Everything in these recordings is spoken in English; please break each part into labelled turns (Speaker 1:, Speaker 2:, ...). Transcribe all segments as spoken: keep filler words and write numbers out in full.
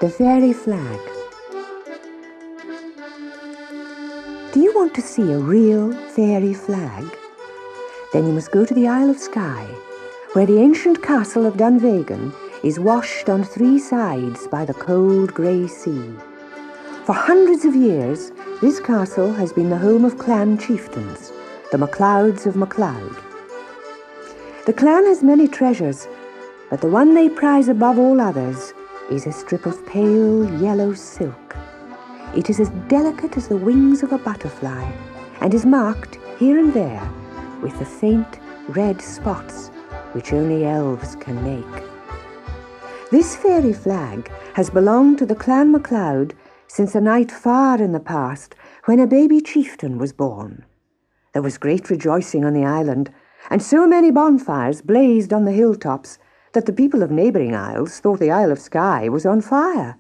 Speaker 1: The Fairy Flag. Do you want to see a real fairy flag? Then you must go to the Isle of Skye, where the ancient castle of Dunvegan is washed on three sides by the cold grey sea. For hundreds of years, this castle has been the home of clan chieftains, the MacLeods of MacLeod. The clan has many treasures, but the one they prize above all others is a strip of pale yellow silk. It is as delicate as the wings of a butterfly and is marked here and there with the faint red spots which only elves can make. This fairy flag has belonged to the Clan MacLeod since a night far in the past when a baby chieftain was born. There was great rejoicing on the island, and so many bonfires blazed on the hilltops that the people of neighbouring isles thought the Isle of Skye was on fire.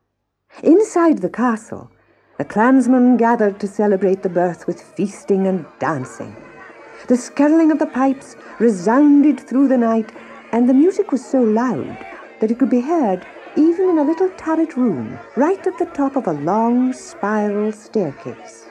Speaker 1: Inside the castle, the clansmen gathered to celebrate the birth with feasting and dancing. The skirling of the pipes resounded through the night, and the music was so loud that it could be heard even in a little turret room right at the top of a long spiral staircase.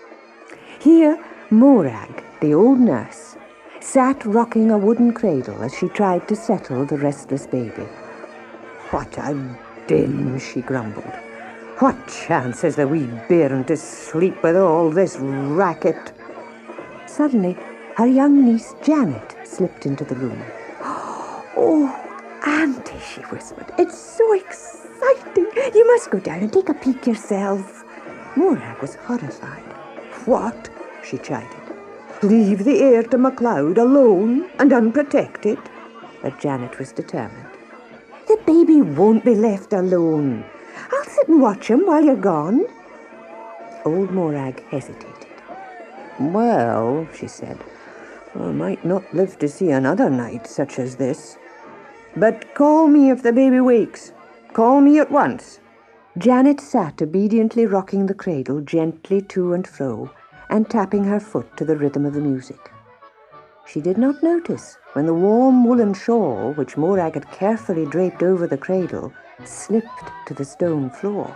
Speaker 1: Here, Morag, the old nurse, sat rocking a wooden cradle as she tried to settle the restless baby. "What a din," she grumbled. "What chance has the wee bairn to sleep with all this racket?" Suddenly, her young niece Janet slipped into the room. "Oh, Auntie," she whispered, "it's so exciting. You must go down and take a peek yourself." Morag was horrified. "What?" she chided. "Leave the heir to MacLeod alone and unprotected?" But Janet was determined. "The baby won't be left alone. I'll sit and watch him while you're gone." Old Morag hesitated. "Well," she said, "I might not live to see another night such as this. But call me if the baby wakes. Call me at once." Janet sat obediently rocking the cradle gently to and fro and tapping her foot to the rhythm of the music. She did not notice when the warm woolen shawl, which Morag had carefully draped over the cradle, slipped to the stone floor.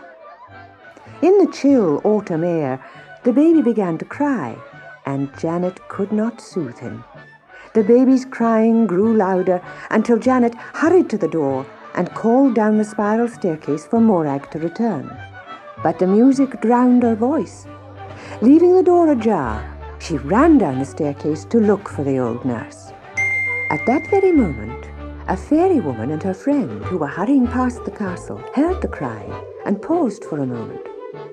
Speaker 1: In the chill autumn air, the baby began to cry, and Janet could not soothe him. The baby's crying grew louder until Janet hurried to the door and called down the spiral staircase for Morag to return. But the music drowned her voice. Leaving the door ajar, she ran down the staircase to look for the old nurse. At that very moment, a fairy woman and her friend, who were hurrying past the castle, heard the cry and paused for a moment.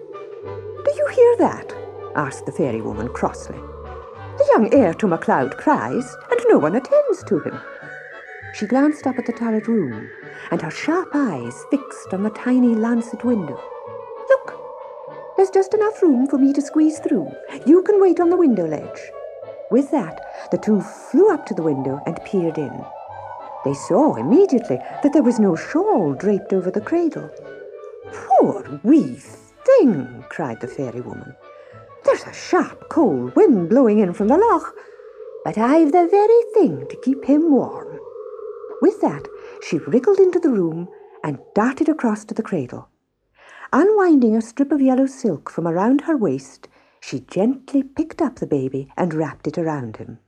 Speaker 1: "Do you hear that?" asked the fairy woman crossly. "The young heir to MacLeod cries, and no one attends to him." She glanced up at the turret room, and her sharp eyes fixed on the tiny lancet window. "Look! There's just enough room for me to squeeze through. You can wait on the window ledge." With that, the two flew up to the window and peered in. They saw immediately that there was no shawl draped over the cradle. "Poor wee thing!" cried the fairy woman. "There's a sharp, cold wind blowing in from the loch, but I've the very thing to keep him warm." With that, she wriggled into the room and darted across to the cradle. Unwinding a strip of yellow silk from around her waist, she gently picked up the baby and wrapped it around him.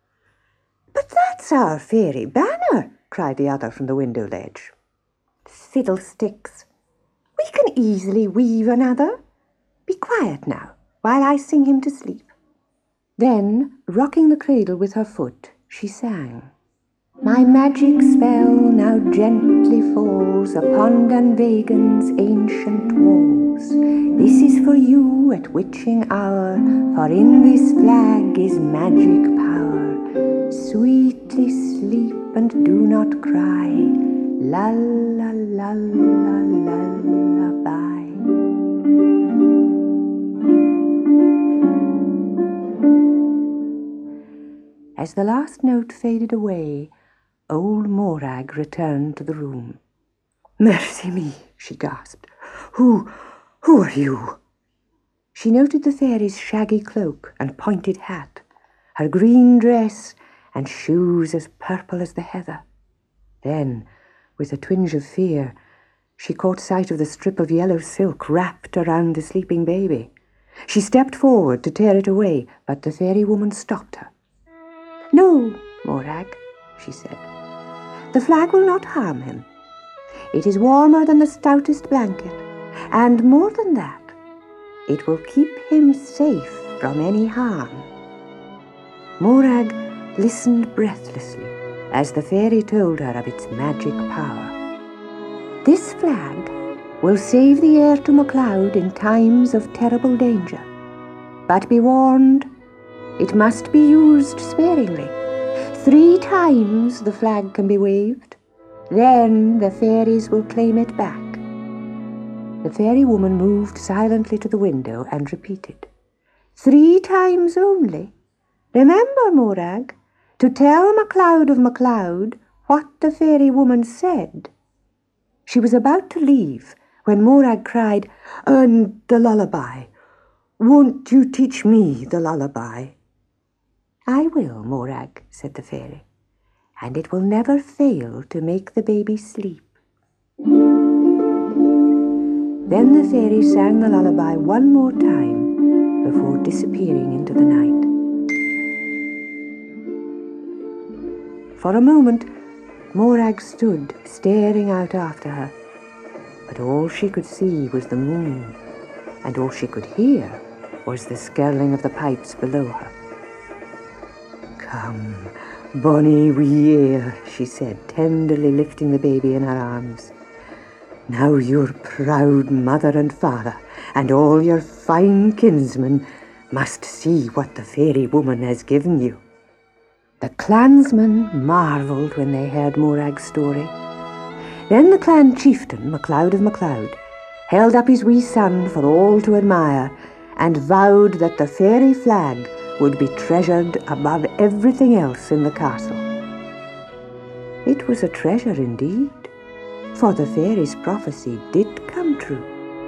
Speaker 1: "But that's our fairy banner!" cried the other from the window ledge. "Fiddlesticks! We can easily weave another. Be quiet now, while I sing him to sleep." Then, rocking the cradle with her foot, she sang. "My magic spell now gently falls upon Dunvegan's ancient walls. This is for you at witching hour, for in this flag is magic power. Sweetly sleep and do not cry, la la la la lullaby." As the last note faded away, old Morag returned to the room. "Mercy me," she gasped. Who, who are you?" She noted the fairy's shaggy cloak and pointed hat, her green dress and shoes as purple as the heather. Then, with a twinge of fear, She caught sight of the strip of yellow silk wrapped around the sleeping baby. She stepped forward to tear it away, but the fairy woman stopped her. "No, Morag," she said. "The flag will not harm him. It is warmer than the stoutest blanket, and more than that, it will keep him safe from any harm." Morag listened breathlessly as the fairy told her of its magic power. "This flag will save the heir to MacLeod in times of terrible danger. But be warned, it must be used sparingly. Three times the flag can be waved. Then the fairies will claim it back." The fairy woman moved silently to the window and repeated, "Three times only. Remember, Morag, to tell MacLeod of MacLeod what the fairy woman said." She was about to leave when Morag cried, "And the lullaby. Won't you teach me the lullaby?" "I will, Morag," said the fairy, "and it will never fail to make the baby sleep." Then the fairy sang the lullaby one more time before disappearing into the night. For a moment, Morag stood staring out after her, but all she could see was the moon, and all she could hear was the skirling of the pipes below her. "Come, bonny wee heir," she said, tenderly lifting the baby in her arms. "Now your proud mother and father and all your fine kinsmen must see what the fairy woman has given you." The clansmen marvelled when they heard Morag's story. Then the clan chieftain, MacLeod of MacLeod, held up his wee son for all to admire and vowed that the fairy flag would be treasured above everything else in the castle. It was a treasure indeed, for the fairy's prophecy did come true.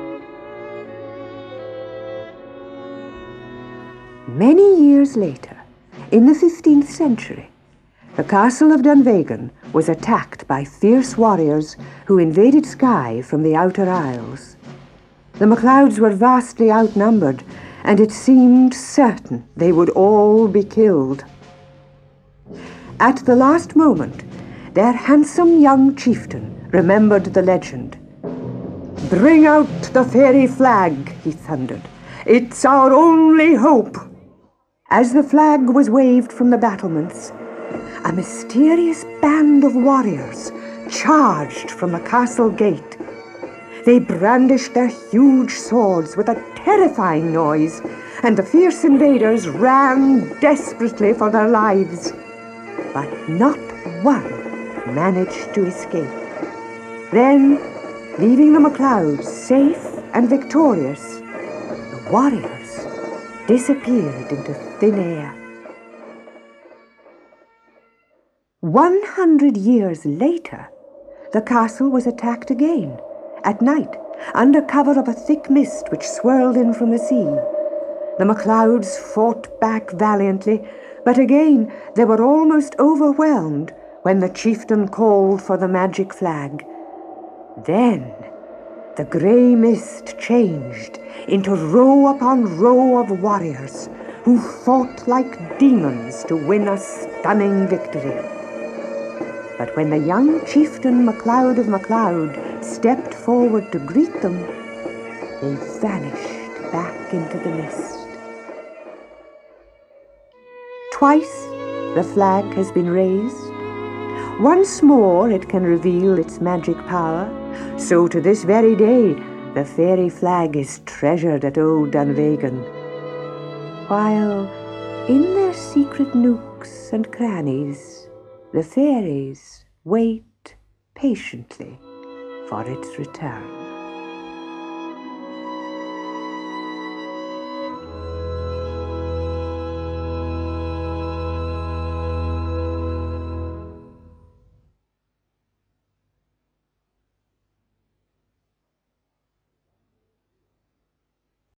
Speaker 1: Many years later, in the fifteenth century, the castle of Dunvegan was attacked by fierce warriors who invaded Skye from the Outer Isles. The MacLeods were vastly outnumbered, and it seemed certain they would all be killed. At the last moment, their handsome young chieftain remembered the legend. "Bring out the fairy flag," he thundered. "It's our only hope." As the flag was waved from the battlements, a mysterious band of warriors charged from the castle gate. They brandished their huge swords with a terrifying noise, and the fierce invaders ran desperately for their lives. But not one managed to escape. Then, leaving the MacLeods safe and victorious, the warriors disappeared into thin air. One hundred years later, the castle was attacked again, at night, under cover of a thick mist which swirled in from the sea. The MacLeods fought back valiantly, but again they were almost overwhelmed when the chieftain called for the magic flag. Then the grey mist changed into row upon row of warriors who fought like demons to win a stunning victory. But when the young chieftain MacLeod of MacLeod stepped forward to greet them, they vanished back into the mist. Twice the flag has been raised. Once more it can reveal its magic power. So to this very day, the fairy flag is treasured at old Dunvegan, while in their secret nooks and crannies, the fairies wait patiently for its return.